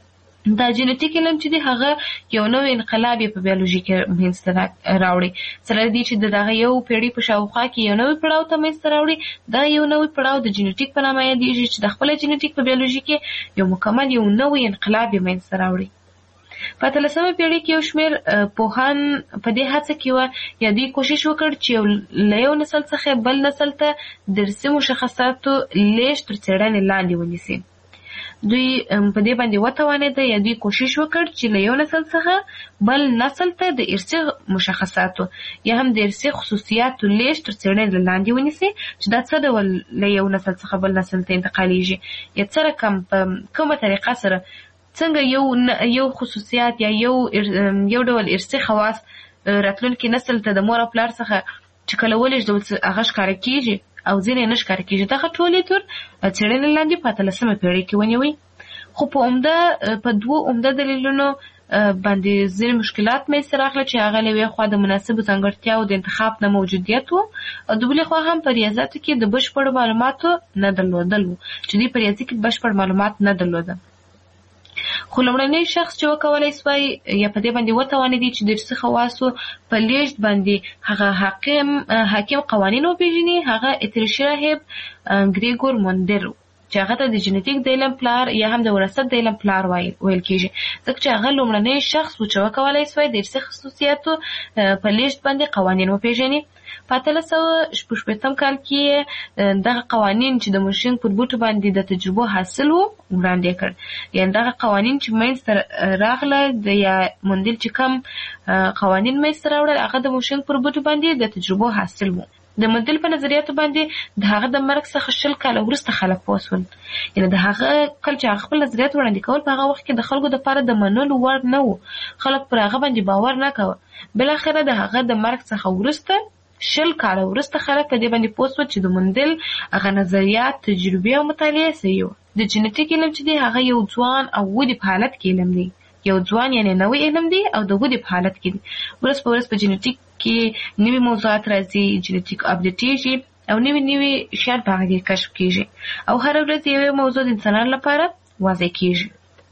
دا جنیټیک علم چې دی هغه یو نوی انقلاب یې په بیولوژي کې منځته راوړي سره دی چې دغه یو پیړۍ په شاوخوا کې یو نوی پړاو ته منځته راوړي. دا یو نوی پړاو د جنیټیک په نامه یادېږي چې د خپله جنیټیک په بیولوژي کې یو مکمل یو نوی انقلاب یې منځته راوړي. په اتلسمه پیړۍ کې یو شمېر پوهان په دې هڅه کې وه یا دوی کوشش وکړ چې له یو نسل څخه بل نسل ته درسي مشخصاتو لیږد تر څېړنې لاندې ونیسي. دوی په دې باندې وتوانېده یا دوی کوشش وکړ چې له یو نسل څخه بل نسل ته د ارثي مشخصاتو یا هم د ارثي خصوصیاتو لیږد تر څېړنې لاندې ونیسي چې دا څه ډول له یو نسل څخه بل نسل ته انتقالیږي یا څه رقم په کومه طریقه سره څنګه یو یو خصوصیات یا یو یو ډول ارثي خواص راتلونکي نسل ته د مور او پلار څخه چې کله ولېږدول هغه ښکاره کېږي او ځینې نه ښکاره کېږي. دغه ټولې تر څېړنې لاندې په اتلسمه پیړۍ کې ونیوئ. خو په عمده په دوو عمده دلیلونو باندې ځینې مشکلات منځته راغله چې هغه له یوې خوا د مناسبو ځانګړتیاوو د انتخاب نه موجودیت و او د بلې خوا هم په ریاضیاتو کې د بشپړو معلوماتو نه درلودل و چې دوی په ریاضي کې بشپړ معلومات نه درلوده. خو لومړنی شخص چې وکولای سوی یا په دې باندې وتوانېدی چې د ارثي خواصو په لیږد باندې هغه حاکم حاکم قوانین وپېژني هغه اتریشي راهب ګریګور موندر چې هغه ته د جنیټیک د علم پلار یا هم د وراثت د علم پلار ویل کېږي ځکه چې هغه لومړنی شخص و چې وکولای سوی د ارثي خصوصیاتو په لیږد باندې قوانین وپېژني. په اتلس سوه شپږ شپېتم کال کې دغه قوانین چې د مورشینګ پر بوټو باندې د تجربو حاصل و وړاندې کړ. یعنې دغه قوانین چې منځته راغله د یا موندل چې کوم قوانین منځته راوړل هغه د مورشینګ پر بوټو باندې د تجربو حاصل و. د موندل په نظریاتو باندې د هغه د مرګ څخه شل کاله وروسته خلک پوه شول. یعنې د هغه کله چې هغه خپل نظریات وړاندې کول په هغه وخت کې د خلکو دپاره د منلو وړ نه و، خلک پر هغه باندې باور نه کوه. بالاخره د هغه د مرګ څخه وروسته شل کاله وروسته خلک په دې باندې پوه شول چې د موندل هغه نظریات تجربې او مطالعې صحیح و. د جنیټیک علم چې دی هغه یو ځوان او ودې په حالت کې علم دی، یو ځوان یعنې نوی علم دی او د ودې په حالت کې دی. ورځ په ورځ په جنیټیک کې نوي موضوعات راځي، جنیټیک اپډیټېږي او نوي نوي شیان په هغه کې کشف کېږي او هره ورځ یوه موضوع د انسانانو لپاره واضح کېږي.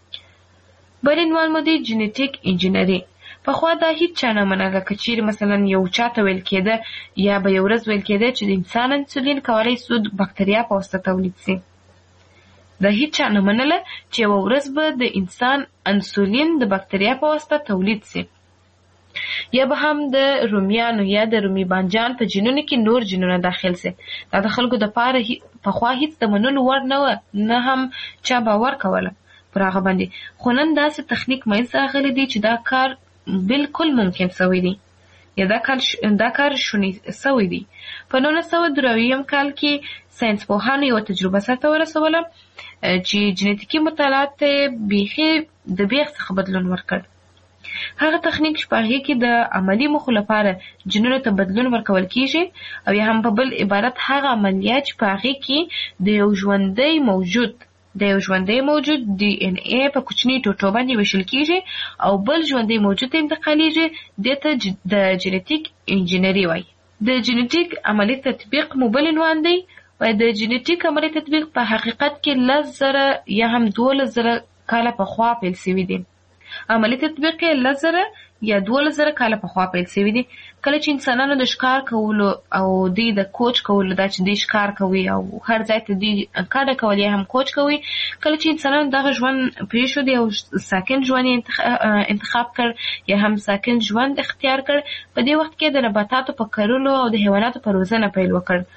بل عنوان مو دی جنیټیک انجینري. پخوا دا هیڅ چا نه منله که چیرې مثلا یو چا ته ویل کېده یا به یو ورځ ویل کېده چې د انسان انسولین کولی سو د بکتریا په واسطه تولید سي. دا هیڅ چا نه منله چې یوه ورځ به د انسان انسولین د بکتریا په واسطه تولید سي. یا به هم د رومیانو یا د رومي بانجان په جینونو کې نور جینونه داخل سي. دا د خلکو دپاره پخوا هیڅ د منلو وړ نه وه، نه هم چا باور کوله پر هغه باندې. خو نن داسې تخنیک منځته راغلی دی چې دا کار بالکل ممکن سوی دی یا دا کار دا کار شونی سوی دی. په نولس سوه درویم کال کې ساینس پوهانو یوه تجربه سرته ورسوله چې جنیټیکي مطالعات ته بیخي د بیخ څخه بدلون ورکړ. هغه تخنیک چې په هغې کې د عملي موخو لپاره جنونو ته بدلون ورکول کېږي او یا هم په بل عبارت هغه عملیات چې په هغې کې د یو ژوندی موجود د یو ژوندی موجود ډي ان اے په کوچني ټوټو باندې ویشل کېږي او بل ژوندی موجود ته انتقالیږي، دې ته د جنیټیک انجینري وایي. د جنیټیک عملي تطبیق مو بل عنوان دی. وایي د جنیټیک عملي تطبیق په حقیقت کې لس زره یا هم دولس زره کاله پخوا پیل سوي دي. عملي تطبیق یې لس زره یا دولس زره کاله پخوا پیل سوي دي. کله چې انسانانو د ښکار کولو او دوی د کوچ کولو، دا چې دوی ښکار کوي او هر ځای ته دوی کډه کول یا هم کوچ کوي، کله چې انسانانو دغه ژوند پرېښود او ساکن ژوند یې انتخاب کړ یا هم ساکن ژوند اختیار کړ، په دې وخت کې د نباتاتو په کرلو او د حیواناتو په روزنه پیل وکړ.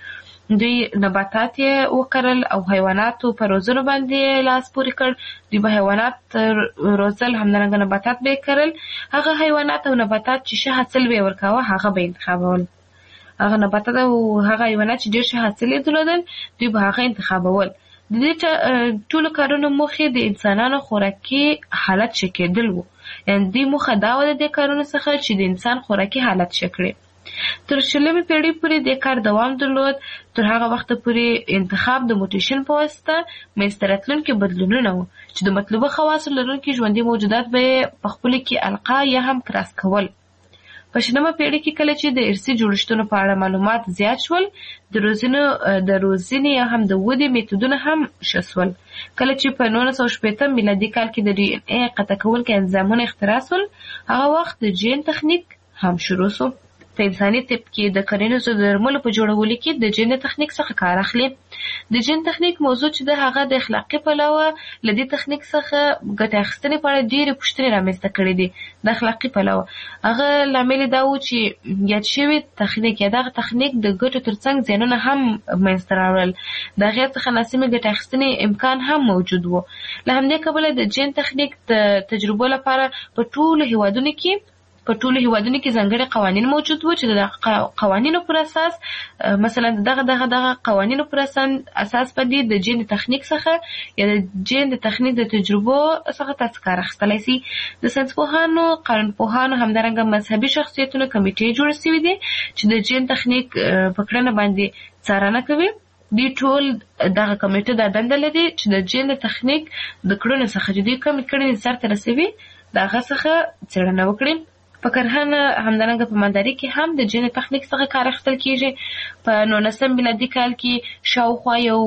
دوی نباتات یې وکرل او حیواناتو په روزلو باندې لاس پورې کړ. دوی به حیوانات روزل، همدارنګه نباتات به یې کرل. هغه حیوانات او نباتات چې ښه حاصل به یې ورکاوه هغه به انتخابول. هغه نباتات او هغه حیوانات چې ډېر ښه حاصل یې درلودل دوی به هغه انتخابول. د دې ټولو کارونو موخې د انسانانو خوراکي حالت ښه کېدل وو. یعنې دوی موخه دا وه د دې کارونو څخه چې د انسان خوراکي حالت ښه کړي. تر شلمې پېړۍ پورې د کار دوام درلود. تر هغه وخته پورې انتخاب د موټیشن په واسطه منځته راتلونکي بدلونونه وو چې د مطلوبه خواصو لرونکي ژوندي موجودات به یې په خپلو کې القا یا هم کراس کول. په شلمه پېړۍ کې کله چې د ارثي جوړښتونو په اړه معلومات زیات شول، د روزنو د روزنې یا هم د ودې میتودونه هم ښه شول. کله چې په نولس سوه شپېته میلادي کال کې د ډي ان اې قطع کوونکي انزایمونه اختراع شول، هغه وخت د جین تخنیک هم شروع شو. په انساني طب کې د کرنیزو درملو په جوړولو کې د جین تخنیک څخه کار اخلي. د جین تخنیک موضوع چې د هغه د اخلاقي پلوه له دې تخنیک څخه ګټه اخیستنې په اړه ډېرې پوښتنې رامنځته کړې دي. د اخلاقي پلوه هغه لامل یې دا و چې یاد شوی تخنیک یا دغه تخنیک د ګټو ترڅنګ زیانونه هم منځته راوړل. د هغې څخه ناسمې ګټه اخیستنې امکان هم موجود و. له همدې کبله د جین تخنیک د تجربو لپاره په ټولو هیوادونو کې په ټولو هیوادونو کې ځانګړي قوانین موجود وو چې د قوانینو پر اساس مثلا دغه دغه دغه قوانینو پر اساس باندې د جین تخنیک څخه یا د جین د تخنیک د تجربو څخه تاسو کار اخیستلی سي. د ساینسپوهانو، قانونپوهانو، همدارنګه مذهبي شخصیتونو کمیټې جوړې سوي دي چې د جین تخنیک په کړنه باندې څارنه کوي. دوی ټول دغه کمیټه دا دنده لري چې د جین د تخنیک د کړنو څخه چې دوی کومې کړنې سرته رسوي د هغه څخه څېړنه وکړي. په کرهنه همدارنګه په مالدارۍ کې هم د جین تخنیک څخه کار اخیستل کېږي. په نولسم میلادي کال کې شاوخوا یو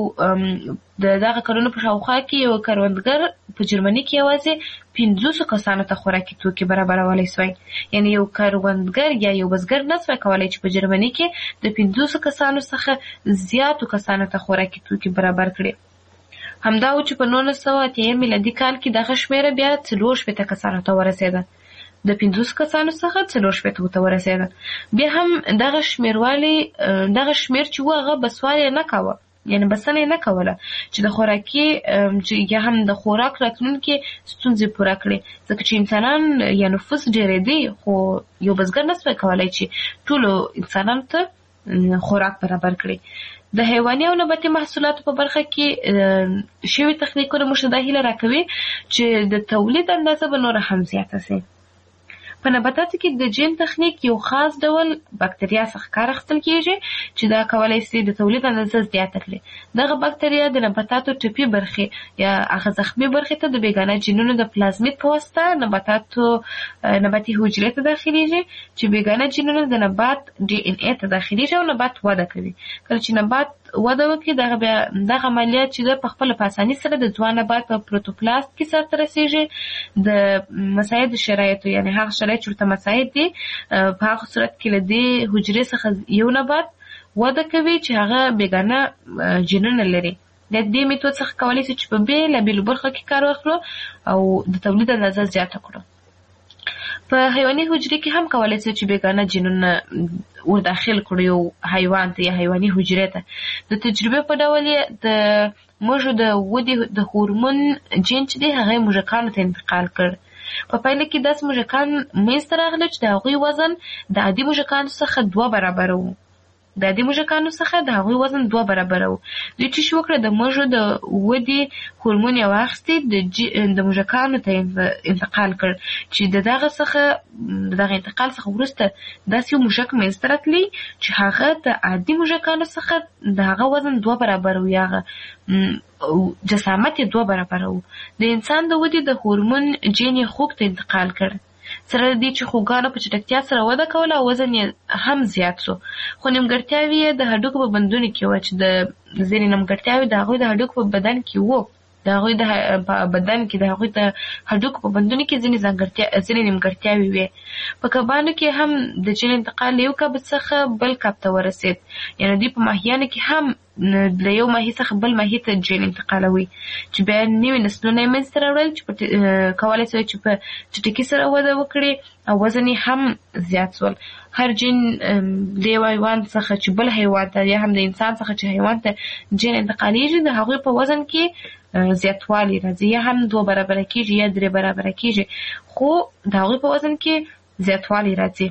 د دغه کلونو په شاوخوا کې یو کروندګر په جرمني کې یوازې پنځوسو کسانو ته خوراکي توکي برابرولی سوی. یعنې یو کروندګر یا یو بزګر نه سوی کولی چې په جرمني کې د پنځوسو کسانو څخه زیاتو کسانو ته خوراکي توکي برابر کړي. همدا و چې په نولس سوه اتیا میلادي کال کې دغه شمېره بیا څلور شپېته کسانو ته ورسېده. د پنځوسو کسانو څخه څلور شپېتو ته ورسېده. بیا هم دغه شمېروالی دغه شمېر چې و هغه بسوال یې نه کاوه، یعنې بسنه یې نه کوله چې د خوراکي یا هم د خوراک راتلونکي ستونزې پوره کړي، ځکه چې انسانان یا نفوس ډېرېدی خو یو بزګر نه سوی کولی چې ټولو انسانانو ته خوراک برابر کړي. د حیواني او نباتي محصولاتو په برخه کې شوي تخنیکونه موږ ته دا هیله راکوي چې د تولید اندازه به نوره هم زیاته سي. په نباتاتو کې د جین تخنیک یو خاص ډول بکتریا څخه کار اخیستل کېږي چې دا کولی سي د تولید اندازه زیاته کړي. دغه بکتریا د نباتاتو ټپي برخې یا هغه زخمي برخې ته د بېګانه جینونو د پلازمید په واسطه نباتاتو نباتي حجرې ته داخلیږي چې بېګانه جینونه د نبات ډي ان اې ته داخلیږي او نبات وده کوي. کله چې نبات وده وکړي دغه بیا دغه عملیات چې ده په خپله په اساني سره د ځوان نبات په پروتوپلاست کې سرته رسېږي. د مساعد شرایطو یعنې هغه شرایط چې ورته مساعد دي په هغه صورت کې له دې حجرې څخه یو نبات وده کوي چې هغه بېګانه جینونه لري. د دې میتود څخه کولی سي چې په بېلابېلو برخو کې کار واخلو او د تولید اندازه زیاته کړو. په حیواني حجرې کې هم کولی سي چې بېګانه جینونه ور داخل کړو یو حیوان ته یا حیواني حجرې ته. د تجربې په ډول یې د موږو د ودې د هورمون جین چې دی هغه یې موږکانو ته انتقال کړ. په پایله کې داسې موږکان منځته راغله چې د هغوی وزن د عادي موږکانو څخه دوه برابره و. د عادي موږکانو څخه د هغوی وزن دوه برابره و. دوی چې وکړه د موږو د ودې هورمون یې واخیستې د موږکانو ته انتقال کړ چې د دغه څخه د دغه انتقال څخه وروسته داسې یو موږک منځته راتلی چې هغه د عادي موږکانو څخه د هغه وزن دوه برابره و یا هغه جسامت یې دوه برابره و. د انسان د ودې د هورمون جین یې خوږ ته انتقال کړ. سره د دې چې خوږانو په چټکتیا سره وده کوله او وزن یې هم زیات شو، خو نیمګړتیاوې یې د هډوکو په بندونو کې وه چې د ځینې نیمګړتیاوې د هغوی د هډوکو په بدن کې وو. د هغوی د بدن کې د هغوی د هډوکو په بندونو کې ځینې ځانګړتیا ځینې نیمګړتیاوې وې. په کبانو کې هم د جین انتقال له یو کب څخه بل کب ته ورسېد. یعنې دوی په ماهیانو کې هم له یو ماهي څخه بل ماهي ته جین انتقالوي چې بیا نوي نسلونه یې منځته راوړل چې کولی شي چې په چټکۍ سره وده وکړي او وزن یې هم زیات شول. هر جین د یو حیوان څخه چې بل حیوان ته یا هم د انسان څخه چې حیوان ته جین انتقالیږي د هغوی په وزن کې زیاتوالی راځي، یا هم دوه برابره کېږي یا درې برابره کېږي، خو د هغوی په وزن کې زیاتوالی راځي.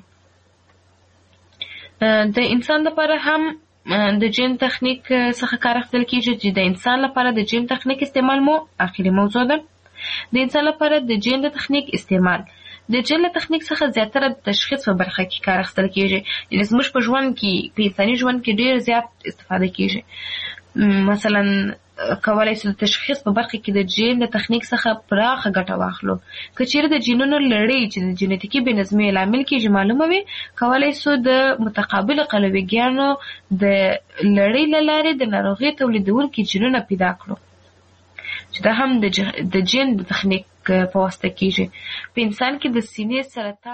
د انسان لپاره هم د جین تخنیک څخه کار اخیستل کېږي چې د انسان لپاره د جین تخنیک استعمال مو اخري موضوع ده. د انسان لپاره د جین د تخنیک استعمال د جین له تخنیک څخه زیاتره د تشخیص په برخه کې کار اخیستل کېږي، یعنې زموږ په ژوند کې په انساني ژوند کې ډېر زیات استفاده کېږي. مثلا کولی شو د تشخیص په برخه کې د جین د تخنیک څخه پراخه ګټه واخلو. که چیرې د جینونو لړۍ چې د جینټیکي بې نظمۍ لامل کېږي معلومه وي، کولی شو د متقابلو قلویګانو د لړۍ له لارې د ناروغۍ تولیدونکي جینونه پیدا کړو چې دا هم د جین د تخنیک په واسطه کېږي. په انسان کې د سینې سرطان